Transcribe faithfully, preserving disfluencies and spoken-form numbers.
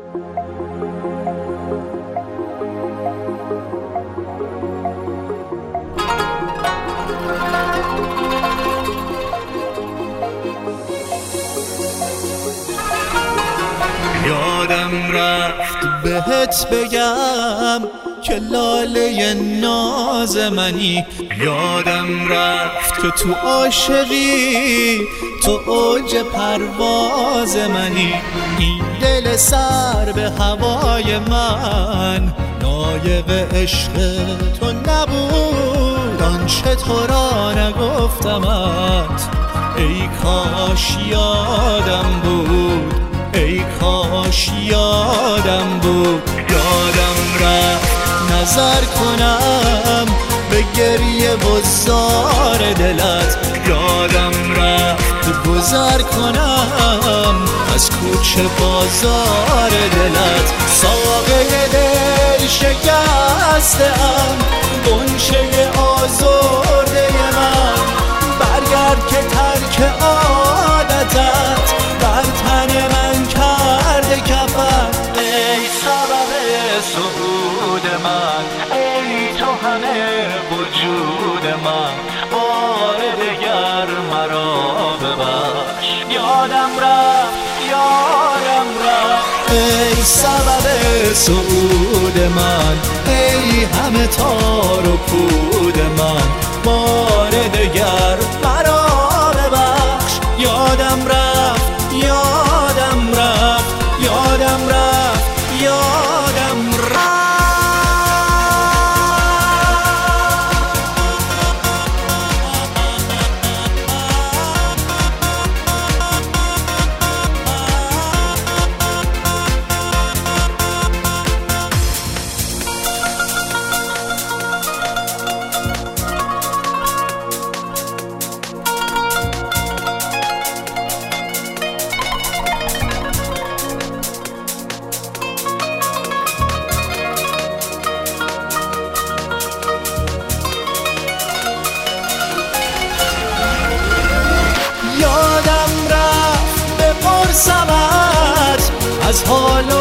یادم رفت بهت بگم که لاله ناز منی، یادم رفت که تو عاشقی تو اوج پرواز منی. این دل سر به هوای من لایق عشق تو نبود، آنچه تو را نگفتمت ای کاش یادم بود، ای کاش یادم بود. یادم رفت نظر کنم به گریه و زار دلت، یادم رفت گذر کنم از کوچه بازار دلت. ساقه دل شکسته ام، غنچه آزرده من، برگرد که ترک عادتت بر تن من کرده کفن. ای سبب صعود من، ای تو همه وجود من، بار دگر مرا ببخش. یادم رفت یادم رفت ای سبب صعود من، ای همه تار و پود من، بار دگر مرا ببخش. یادم رفت یادم رفت یادم رفت یادم رفت. از حال